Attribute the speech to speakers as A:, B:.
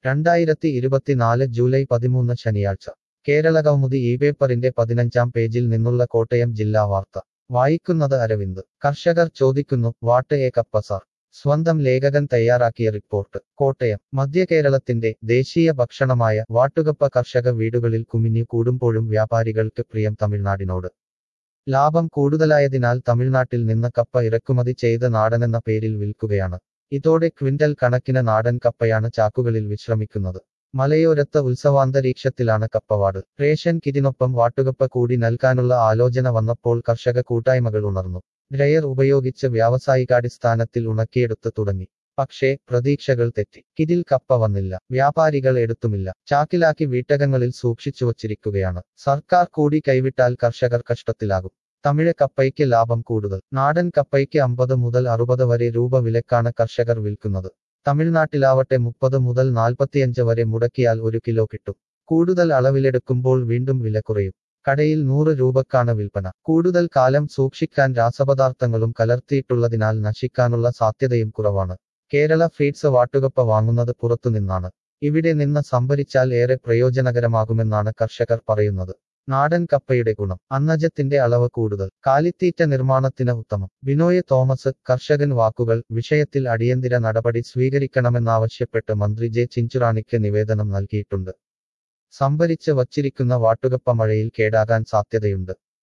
A: 2024 July 13 ശനിയാഴ്ച കേരളകൗമുദി ഈ പേപ്പറിന്റെ 15-ാം പേജിൽ നിന്നുള്ള കോട്ടയം ജില്ലാ വാർത്ത വായിക്കുന്നത് അരവിന്ദ്. കർഷകർ ചോദിക്കുന്നു വാട്ട് എ കപ്പ സാർ. സ്വന്തം ലേഖകൻ തയ്യാറാക്കിയ റിപ്പോർട്ട്. കോട്ടയം. മധ്യകേരളത്തിന്റെ ദേശീയ ഭക്ഷണമായ വാട്ടുകപ്പ കർഷക വീടുകളിൽ കുമിഞ്ഞു കൂടുമ്പോഴും വ്യാപാരികൾക്ക് പ്രിയം തമിഴ്നാടിനോട്. ലാഭം കൂടുതലായതിനാൽ തമിഴ്നാട്ടിൽ നിന്ന് കപ്പ ഇറക്കുമതി ചെയ്ത് നാടനെന്ന പേരിൽ വിൽക്കുകയാണ്. ഇതോടെ ക്വിന്റൽ കണക്കിന് നാടൻ കപ്പയാണ് ചാക്കുകളിൽ വിശ്രമിക്കുന്നത്. മലയോരത്ത് ഉത്സവാന്തരീക്ഷത്തിലാണ് കപ്പവാട്. റേഷൻ കിറ്റിനൊപ്പം വാട്ടുകപ്പ കൂടി നൽകാനുള്ള ആലോചന വന്നപ്പോൾ കർഷക കൂട്ടായ്മകൾ ഉണർന്നു. ഡ്രയർ ഉപയോഗിച്ച് വ്യാവസായികാടിസ്ഥാനത്തിൽ ഉണക്കിയെടുത്ത് തുടങ്ങി. പക്ഷേ പ്രതീക്ഷകൾ തെറ്റി. കിറ്റിൽ കപ്പ വന്നില്ല. വ്യാപാരികൾ എടുത്തുമില്ല. ചാക്കിലാക്കി വീട്ടകങ്ങളിൽ സൂക്ഷിച്ചുവച്ചിരിക്കുകയാണ്. സർക്കാർ കൂടി കൈവിട്ടാൽ കർഷകർ കഷ്ടത്തിലാകും. തമിഴ് കപ്പയ്ക്ക് ലാഭം കൂടുതൽ. നാടൻ കപ്പയ്ക്ക് 50 മുതൽ 60 വരെ രൂപ വിലക്കാണ് കർഷകർ വിൽക്കുന്നത്. തമിഴ്നാട്ടിലാവട്ടെ 30 മുതൽ 45 വരെ മുടക്കിയാൽ 1 കിലോ കിട്ടും. കൂടുതൽ അളവിലെടുക്കുമ്പോൾ വീണ്ടും വില കുറയും. കടയിൽ 100 രൂപക്കാണ് വിൽപ്പന. കൂടുതൽ കാലം സൂക്ഷിക്കാൻ രാസപദാർത്ഥങ്ങളും കലർത്തിയിട്ടുള്ളതിനാൽ നശിക്കാനുള്ള സാധ്യതയും കുറവാണ്. കേരള ഫീഡ്സ് വാട്ടുകപ്പ വാങ്ങുന്നത് പുറത്തുനിന്നാണ്. ഇവിടെ നിന്ന് സംഭരിച്ചാൽ ഏറെ പ്രയോജനകരമാകുമെന്നാണ് കർഷകർ പറയുന്നത്. നാടൻ കപ്പയുടെ ഗുണം. അന്നജത്തിന്റെ അളവ് കൂടുതൽ. കാലിത്തീറ്റ നിർമ്മാണത്തിന് ഉത്തമം. ബിനോയ് തോമസ്, കർഷകൻ വാക്കുകൾ. വിഷയത്തിൽ അടിയന്തര നടപടി സ്വീകരിക്കണമെന്നാവശ്യപ്പെട്ട് മന്ത്രി ജെ ചിഞ്ചുറാണിക്ക് നിവേദനം നൽകിയിട്ടുണ്ട്. സംഭരിച്ച് വച്ചിരിക്കുന്ന വാട്ടുകപ്പ മഴയിൽ കേടാകാൻ സാധ്യതയുണ്ട്.